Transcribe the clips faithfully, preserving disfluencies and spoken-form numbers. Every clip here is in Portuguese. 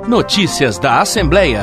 Notícias da Assembleia.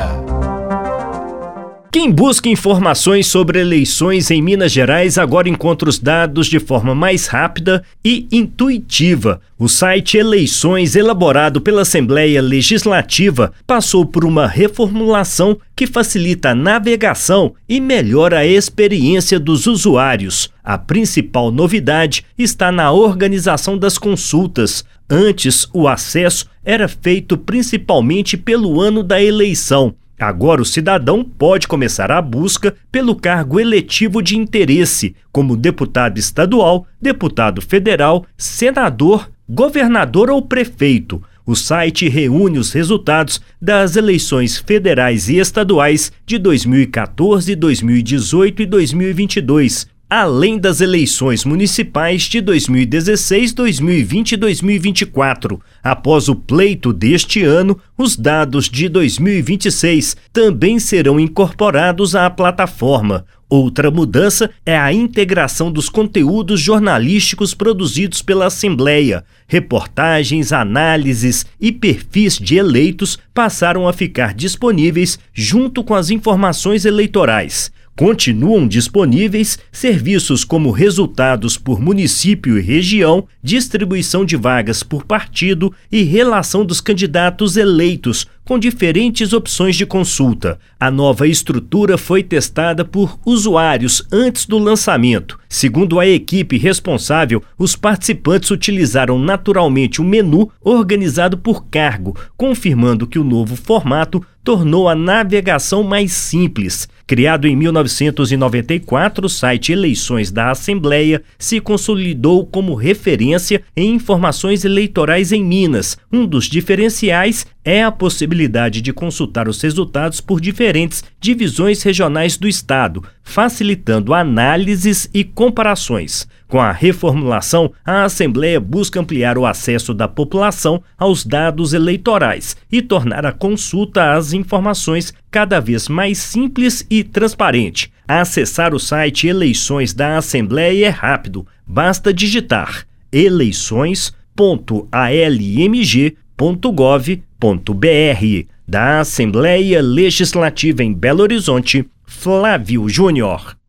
Quem busca informações sobre eleições em Minas Gerais agora encontra os dados de forma mais rápida e intuitiva. O site Eleições, elaborado pela Assembleia Legislativa, passou por uma reformulação que facilita a navegação e melhora a experiência dos usuários. A principal novidade está na organização das consultas. Antes, o acesso era feito principalmente pelo ano da eleição. Agora o cidadão pode começar a busca pelo cargo eletivo de interesse, como deputado estadual, deputado federal, senador, governador ou prefeito. O site reúne os resultados das eleições federais e estaduais de dois mil e quatorze, dois mil e dezoito e dois mil e vinte e dois. Além das eleições municipais de dois mil e dezesseis, dois mil e vinte e dois mil e vinte e quatro. Após o pleito deste ano, os dados de dois mil e vinte e seis também serão incorporados à plataforma. Outra mudança é a integração dos conteúdos jornalísticos produzidos pela Assembleia. Reportagens, análises e perfis de eleitos passaram a ficar disponíveis junto com as informações eleitorais. Continuam disponíveis serviços como resultados por município e região, distribuição de vagas por partido e relação dos candidatos eleitos, com diferentes opções de consulta. A nova estrutura foi testada por usuários antes do lançamento. Segundo a equipe responsável, os participantes utilizaram naturalmente o menu organizado por cargo, confirmando que o novo formato tornou a navegação mais simples. Criado em mil novecentos e noventa e quatro, o site Eleições da Assembleia se consolidou como referência em informações eleitorais em Minas. Um dos diferenciais é a possibilidade de consultar os resultados por diferentes divisões regionais do estado, facilitando análises e comparações. Com a reformulação, a Assembleia busca ampliar o acesso da população aos dados eleitorais e tornar a consulta às informações cada vez mais simples e transparente. Acessar o site Eleições da Assembleia é rápido. Basta digitar eleições ponto a l m g ponto gov ponto b r. Da Assembleia Legislativa em Belo Horizonte, Flávio Júnior.